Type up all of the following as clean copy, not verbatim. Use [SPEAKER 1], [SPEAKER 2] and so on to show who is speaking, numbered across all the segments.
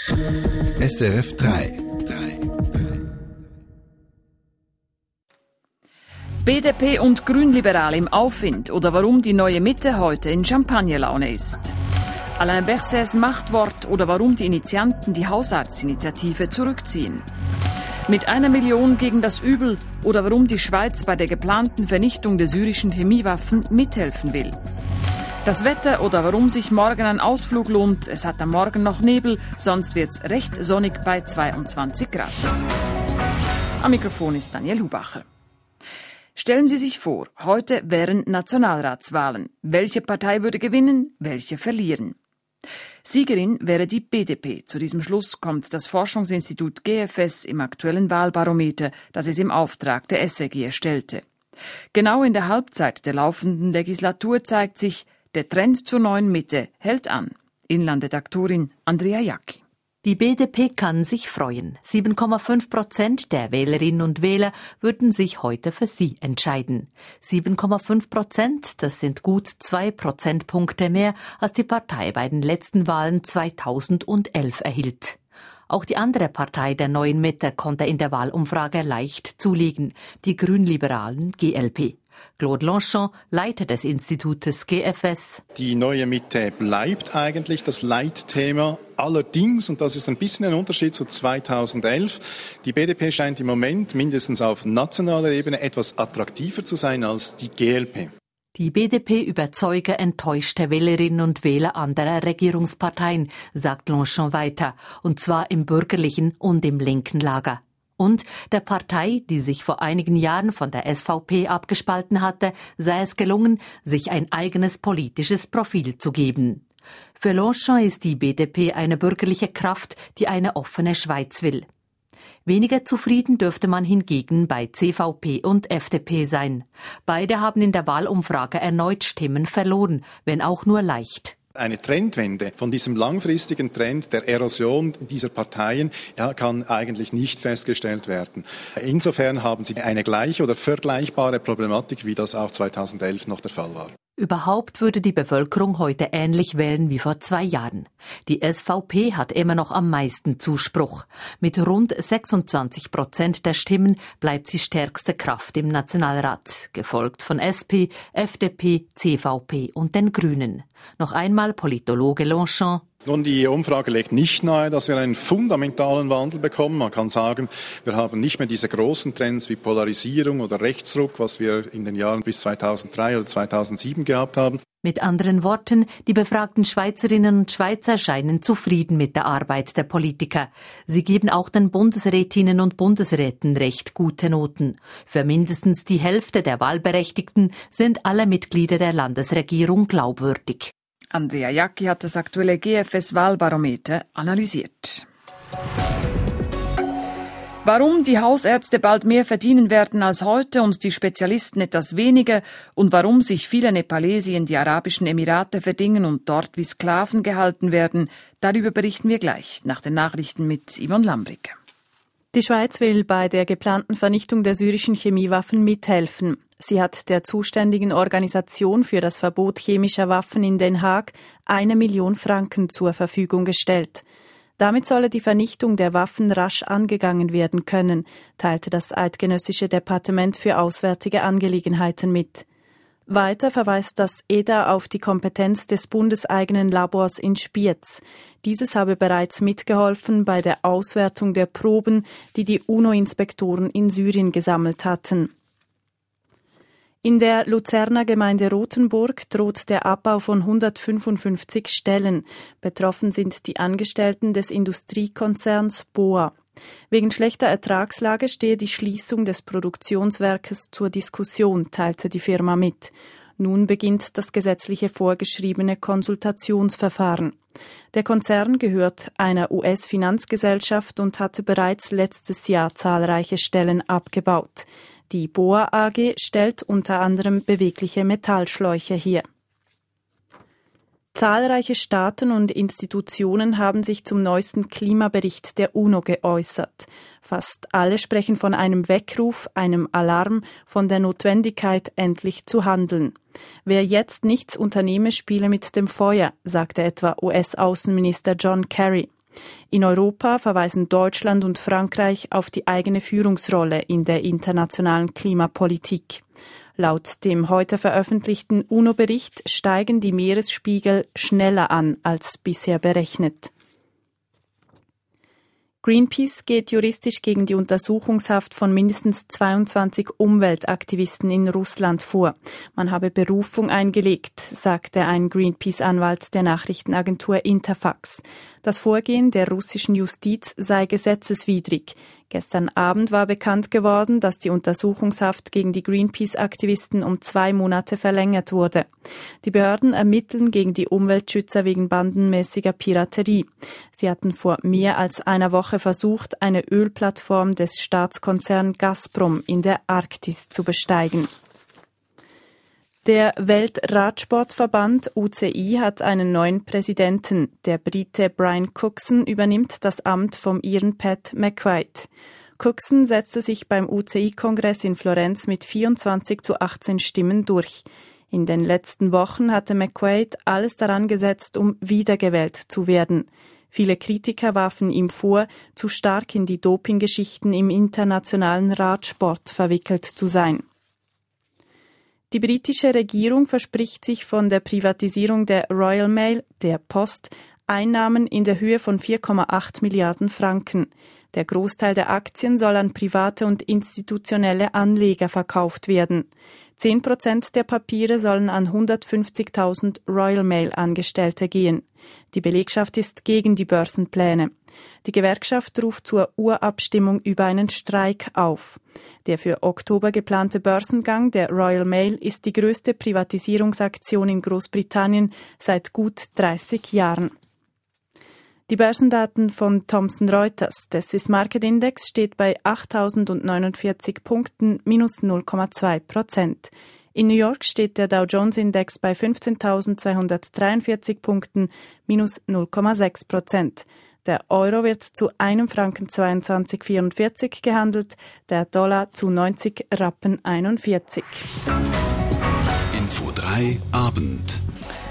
[SPEAKER 1] SRF 3.
[SPEAKER 2] BDP und Grünliberale im Aufwind oder warum die neue Mitte heute in Champagnerlaune ist. Alain Berset's Machtwort oder warum die Initianten die Hausarztinitiative zurückziehen. Mit 1 Million gegen das Übel oder warum die Schweiz bei der geplanten Vernichtung der syrischen Chemiewaffen mithelfen will. Das Wetter oder warum sich morgen ein Ausflug lohnt. Es hat am Morgen noch Nebel, sonst wird's recht sonnig bei 22 Grad. Am Mikrofon ist Daniel Hubacher. Stellen Sie sich vor, heute wären Nationalratswahlen. Welche Partei würde gewinnen, welche verlieren? Siegerin wäre die BDP. Zu diesem Schluss kommt das Forschungsinstitut GFS im aktuellen Wahlbarometer, das es im Auftrag der SRG erstellte. Genau in der Halbzeit der laufenden Legislatur zeigt sich, der Trend zur neuen Mitte hält an. Inlandredaktorin Andrea Jacki.
[SPEAKER 3] Die BDP kann sich freuen. 7,5% der Wählerinnen und Wähler würden sich heute für sie entscheiden. 7,5%, das sind gut 2 Prozentpunkte mehr, als die Partei bei den letzten Wahlen 2011 erhielt. Auch die andere Partei der neuen Mitte konnte in der Wahlumfrage leicht zulegen, die Grünliberalen GLP. Claude Longchamp, Leiter des Institutes GFS.
[SPEAKER 4] Die neue Mitte bleibt eigentlich das Leitthema. Allerdings, und das ist ein bisschen ein Unterschied zu 2011, die BDP scheint im Moment mindestens auf nationaler Ebene etwas attraktiver zu sein als die GLP.
[SPEAKER 3] Die BDP überzeuge enttäuschte Wählerinnen und Wähler anderer Regierungsparteien, sagt Longchamp weiter, und zwar im bürgerlichen und im linken Lager. Und der Partei, die sich vor einigen Jahren von der SVP abgespalten hatte, sei es gelungen, sich ein eigenes politisches Profil zu geben. Für Longchamp ist die BDP eine bürgerliche Kraft, die eine offene Schweiz will. Weniger zufrieden dürfte man hingegen bei CVP und FDP sein. Beide haben in der Wahlumfrage erneut Stimmen verloren, wenn auch nur leicht.
[SPEAKER 4] Eine Trendwende von diesem langfristigen Trend der Erosion dieser Parteien kann eigentlich nicht festgestellt werden. Insofern haben sie eine gleiche oder vergleichbare Problematik, wie das auch 2011 noch der Fall war.
[SPEAKER 3] Überhaupt würde die Bevölkerung heute ähnlich wählen wie vor 2 Jahren. Die SVP hat immer noch am meisten Zuspruch. Mit rund 26% der Stimmen bleibt sie stärkste Kraft im Nationalrat, gefolgt von SP, FDP, CVP und den Grünen. Noch einmal Politologe Longchamp.
[SPEAKER 4] Nun, die Umfrage legt nicht nahe, dass wir einen fundamentalen Wandel bekommen. Man kann sagen, wir haben nicht mehr diese großen Trends wie Polarisierung oder Rechtsruck, was wir in den Jahren bis 2003 oder 2007 gehabt haben.
[SPEAKER 3] Mit anderen Worten, die befragten Schweizerinnen und Schweizer scheinen zufrieden mit der Arbeit der Politiker. Sie geben auch den Bundesrätinnen und Bundesräten recht gute Noten. Für mindestens die Hälfte der Wahlberechtigten sind alle Mitglieder der Landesregierung glaubwürdig.
[SPEAKER 2] Andrea Jacki hat das aktuelle GFS-Wahlbarometer analysiert. Warum die Hausärzte bald mehr verdienen werden als heute und die Spezialisten etwas weniger und warum sich viele Nepalesi in die Arabischen Emirate verdingen und dort wie Sklaven gehalten werden, darüber berichten wir gleich nach den Nachrichten mit Yvonne Lambrig.
[SPEAKER 5] Die Schweiz will bei der geplanten Vernichtung der syrischen Chemiewaffen mithelfen. Sie hat der zuständigen Organisation für das Verbot chemischer Waffen in Den Haag 1 Million Franken zur Verfügung gestellt. Damit solle die Vernichtung der Waffen rasch angegangen werden können, teilte das Eidgenössische Departement für Auswärtige Angelegenheiten mit. Weiter verweist das EDA auf die Kompetenz des bundeseigenen Labors in Spiez. Dieses habe bereits mitgeholfen bei der Auswertung der Proben, die die UNO-Inspektoren in Syrien gesammelt hatten. In der Luzerner Gemeinde Rothenburg droht der Abbau von 155 Stellen. Betroffen sind die Angestellten des Industriekonzerns BOA. Wegen schlechter Ertragslage stehe die Schließung des Produktionswerkes zur Diskussion, teilte die Firma mit. Nun beginnt das gesetzliche vorgeschriebene Konsultationsverfahren. Der Konzern gehört einer US-Finanzgesellschaft und hatte bereits letztes Jahr zahlreiche Stellen abgebaut. Die BOA AG stellt unter anderem bewegliche Metallschläuche her. Zahlreiche Staaten und Institutionen haben sich zum neuesten Klimabericht der UNO geäußert. Fast alle sprechen von einem Weckruf, einem Alarm, von der Notwendigkeit, endlich zu handeln. Wer jetzt nichts unternehme, spiele mit dem Feuer, sagte etwa US-Außenminister John Kerry. In Europa verweisen Deutschland und Frankreich auf die eigene Führungsrolle in der internationalen Klimapolitik. Laut dem heute veröffentlichten UNO-Bericht steigen die Meeresspiegel schneller an als bisher berechnet. Greenpeace geht juristisch gegen die Untersuchungshaft von mindestens 22 Umweltaktivisten in Russland vor. Man habe Berufung eingelegt, sagte ein Greenpeace-Anwalt der Nachrichtenagentur Interfax. Das Vorgehen der russischen Justiz sei gesetzeswidrig. Gestern Abend war bekannt geworden, dass die Untersuchungshaft gegen die Greenpeace-Aktivisten um 2 Monate verlängert wurde. Die Behörden ermitteln gegen die Umweltschützer wegen bandenmäßiger Piraterie. Sie hatten vor mehr als einer Woche versucht, eine Ölplattform des Staatskonzerns Gazprom in der Arktis zu besteigen. Der Weltradsportverband UCI hat einen neuen Präsidenten. Der Brite Brian Cookson übernimmt das Amt vom Iren Pat McQuaid. Cookson setzte sich beim UCI-Kongress in Florenz mit 24:18 Stimmen durch. In den letzten Wochen hatte McQuaid alles daran gesetzt, um wiedergewählt zu werden. Viele Kritiker warfen ihm vor, zu stark in die Dopinggeschichten im internationalen Radsport verwickelt zu sein. Die britische Regierung verspricht sich von der Privatisierung der Royal Mail, der Post, Einnahmen in der Höhe von 4,8 Milliarden Franken. Der Großteil der Aktien soll an private und institutionelle Anleger verkauft werden. 10% der Papiere sollen an 150.000 Royal Mail-Angestellte gehen. Die Belegschaft ist gegen die Börsenpläne. Die Gewerkschaft ruft zur Urabstimmung über einen Streik auf. Der für Oktober geplante Börsengang der Royal Mail ist die größte Privatisierungsaktion in Großbritannien seit gut 30 Jahren. Die Börsendaten von Thomson Reuters. Der Swiss Market Index steht bei 8.049 Punkten, minus 0,2%. In New York steht der Dow Jones Index bei 15.243 Punkten, minus 0,6%. Der Euro wird zu einem Franken 22,44 gehandelt, der Dollar zu 90 Rappen 41.
[SPEAKER 1] Info 3 Abend.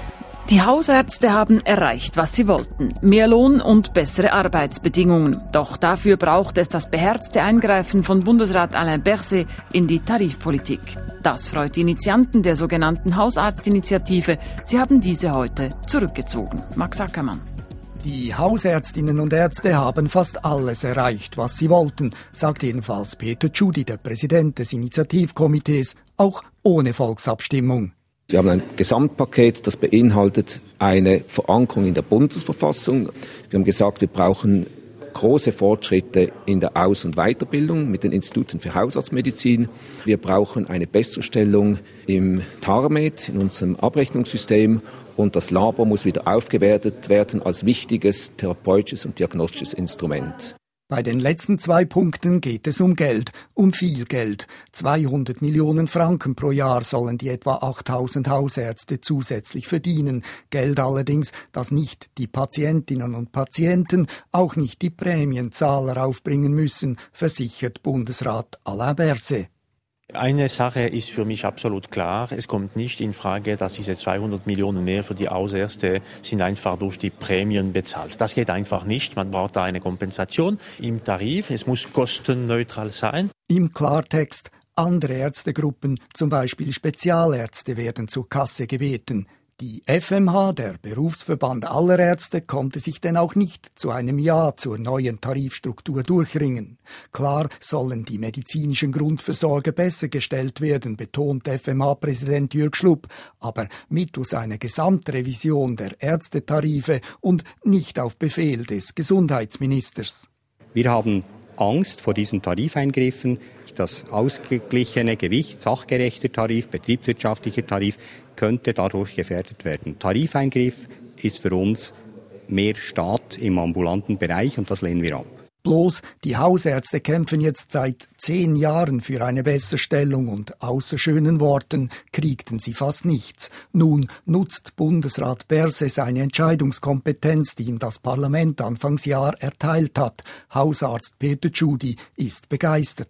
[SPEAKER 2] Die Hausärzte haben erreicht, was sie wollten. Mehr Lohn und bessere Arbeitsbedingungen. Doch dafür braucht es das beherzte Eingreifen von Bundesrat Alain Berset in die Tarifpolitik. Das freut die Initianten der sogenannten Hausarztinitiative. Sie haben diese heute zurückgezogen. Max Ackermann.
[SPEAKER 6] Die Hausärztinnen und Ärzte haben fast alles erreicht, was sie wollten, sagt jedenfalls Peter Tschudi, der Präsident des Initiativkomitees, auch ohne Volksabstimmung.
[SPEAKER 7] Wir haben ein Gesamtpaket, das beinhaltet eine Verankerung in der Bundesverfassung. Wir haben gesagt, wir brauchen große Fortschritte in der Aus- und Weiterbildung mit den Instituten für Hausarztmedizin. Wir brauchen eine Besserstellung im TARMED, in unserem Abrechnungssystem. Und das Labor muss wieder aufgewertet werden als wichtiges therapeutisches und diagnostisches Instrument.
[SPEAKER 6] Bei den letzten 2 Punkten geht es um Geld, um viel Geld. 200 Millionen Franken pro Jahr sollen die etwa 8.000 Hausärzte zusätzlich verdienen. Geld allerdings, das nicht die Patientinnen und Patienten, auch nicht die Prämienzahler aufbringen müssen, versichert Bundesrat Alain Berset.
[SPEAKER 8] Eine Sache ist für mich absolut klar. Es kommt nicht in Frage, dass diese 200 Millionen mehr für die Hausärzte sind einfach durch die Prämien bezahlt. Das geht einfach nicht. Man braucht da eine Kompensation im Tarif. Es muss kostenneutral sein.
[SPEAKER 6] Im Klartext, andere Ärztegruppen, zum Beispiel Spezialärzte, werden zur Kasse gebeten. Die FMH, der Berufsverband aller Ärzte, konnte sich denn auch nicht zu einem Ja zur neuen Tarifstruktur durchringen. Klar sollen die medizinischen Grundversorger besser gestellt werden, betont FMH-Präsident Jürg Schlupp, aber mittels einer Gesamtrevision der Ärztetarife und nicht auf Befehl des Gesundheitsministers.
[SPEAKER 9] Wir haben Angst vor diesen Tarifeingriffen. Das ausgeglichene Gewicht, sachgerechter Tarif, betriebswirtschaftlicher Tarif könnte dadurch gefährdet werden. Tarifeingriff ist für uns mehr Staat im ambulanten Bereich und das lehnen wir ab.
[SPEAKER 6] Bloß, die Hausärzte kämpfen jetzt seit 10 Jahren für eine Besserstellung und außer schönen Worten kriegten sie fast nichts. Nun nutzt Bundesrat Berset seine Entscheidungskompetenz, die ihm das Parlament Anfangsjahr erteilt hat. Hausarzt Peter Tschudi ist begeistert.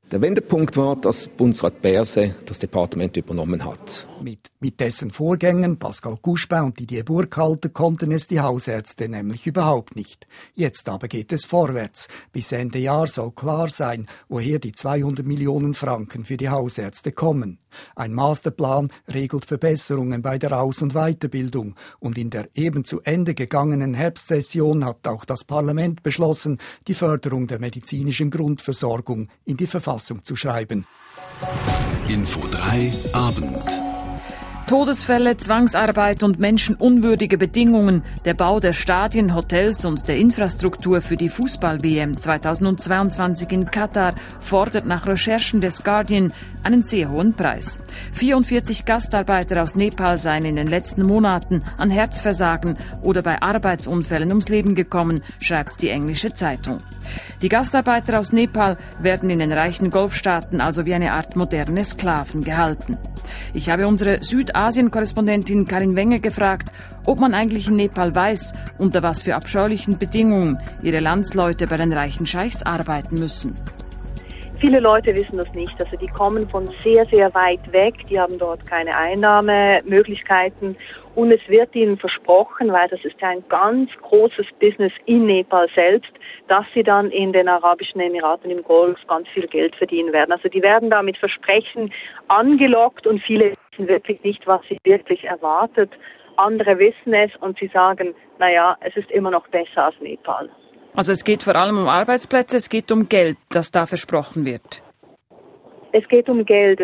[SPEAKER 7] Der Wendepunkt war, dass Bundesrat Berse das Departement übernommen hat.
[SPEAKER 6] Mit dessen Vorgängern Pascal Couchepin und Didier Burkhalter konnten es die Hausärzte nämlich überhaupt nicht. Jetzt aber geht es vorwärts. Bis Ende Jahr soll klar sein, woher die 200 Millionen Franken für die Hausärzte kommen. Ein Masterplan regelt Verbesserungen bei der Aus- und Weiterbildung. Und in der eben zu Ende gegangenen Herbstsession hat auch das Parlament beschlossen, die Förderung der medizinischen Grundversorgung in die Verfassung zu schreiben.
[SPEAKER 1] Info 3 Abend.
[SPEAKER 2] Todesfälle, Zwangsarbeit und menschenunwürdige Bedingungen, der Bau der Stadien, Hotels und der Infrastruktur für die Fußball-WM 2022 in Katar fordert nach Recherchen des Guardian einen sehr hohen Preis. 44 Gastarbeiter aus Nepal seien in den letzten Monaten an Herzversagen oder bei Arbeitsunfällen ums Leben gekommen, schreibt die englische Zeitung. Die Gastarbeiter aus Nepal werden in den reichen Golfstaaten also wie eine Art moderne Sklaven gehalten. Ich habe unsere Südasien-Korrespondentin Karin Wenger gefragt, ob man eigentlich in Nepal weiß, unter was für abscheulichen Bedingungen ihre Landsleute bei den reichen Scheichs arbeiten müssen.
[SPEAKER 10] Viele Leute wissen das nicht. Also die kommen von sehr, sehr weit weg. Die haben dort keine Einnahmemöglichkeiten. Und es wird ihnen versprochen, weil das ist ja ein ganz großes Business in Nepal selbst, dass sie dann in den Arabischen Emiraten im Golf ganz viel Geld verdienen werden. Also die werden da mit Versprechen angelockt und viele wissen wirklich nicht, was sie wirklich erwartet. Andere wissen es und sie sagen, naja, es ist immer noch besser als Nepal.
[SPEAKER 2] Also es geht vor allem um Arbeitsplätze, es geht um Geld, das da versprochen wird.
[SPEAKER 10] Es geht um Geld.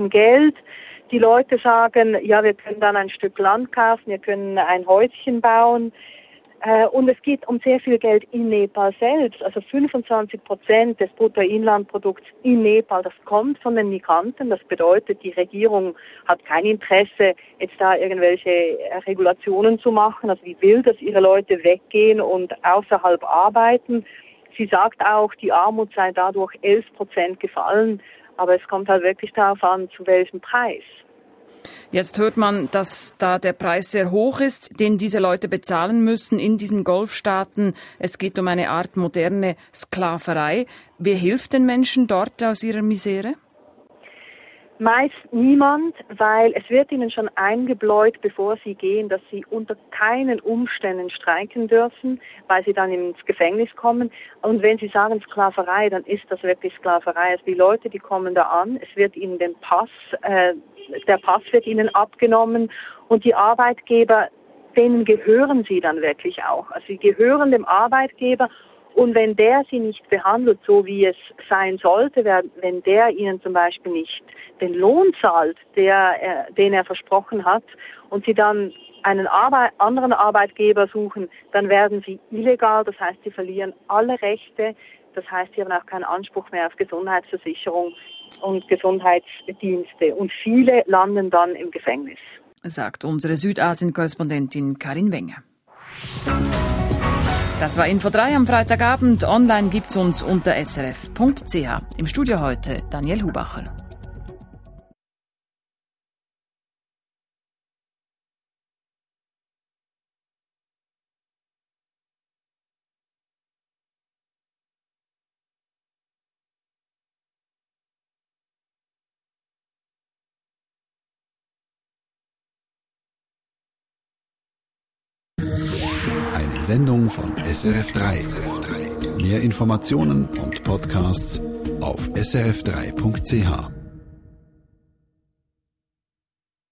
[SPEAKER 10] Die Leute sagen, ja, wir können dann ein Stück Land kaufen, wir können ein Häuschen bauen. Und es geht um sehr viel Geld in Nepal selbst. Also 25% des Bruttoinlandprodukts in Nepal, das kommt von den Migranten. Das bedeutet, die Regierung hat kein Interesse, jetzt da irgendwelche Regulationen zu machen. Also die will, dass ihre Leute weggehen und außerhalb arbeiten. Sie sagt auch, die Armut sei dadurch 11% gefallen. Aber es kommt halt wirklich darauf an, zu welchem Preis.
[SPEAKER 2] Jetzt hört man, dass da der Preis sehr hoch ist, den diese Leute bezahlen müssen in diesen Golfstaaten. Es geht um eine Art moderne Sklaverei. Wer hilft den Menschen dort aus ihrer Misere?
[SPEAKER 10] Meist niemand, weil es wird ihnen schon eingebläut, bevor sie gehen, dass sie unter keinen Umständen streiken dürfen, weil sie dann ins Gefängnis kommen. Und wenn sie sagen Sklaverei, dann ist das wirklich Sklaverei. Also die Leute, die kommen da an, es wird ihnen der Pass wird ihnen abgenommen und die Arbeitgeber, denen gehören sie dann wirklich auch. Also sie gehören dem Arbeitgeber. Und wenn der sie nicht behandelt, so wie es sein sollte, wenn der ihnen zum Beispiel nicht den Lohn zahlt, den er versprochen hat, und sie dann einen anderen Arbeitgeber suchen, dann werden sie illegal, das heißt, sie verlieren alle Rechte, das heißt, sie haben auch keinen Anspruch mehr auf Gesundheitsversicherung und Gesundheitsdienste. Und viele landen dann im Gefängnis.
[SPEAKER 2] Sagt unsere Südasien-Korrespondentin Karin Wenger. Das war Info 3 am Freitagabend. Online gibt's uns unter srf.ch. Im Studio heute Daniel Hubacher.
[SPEAKER 1] Eine Sendung von SRF3. Mehr Informationen und Podcasts auf srf3.ch.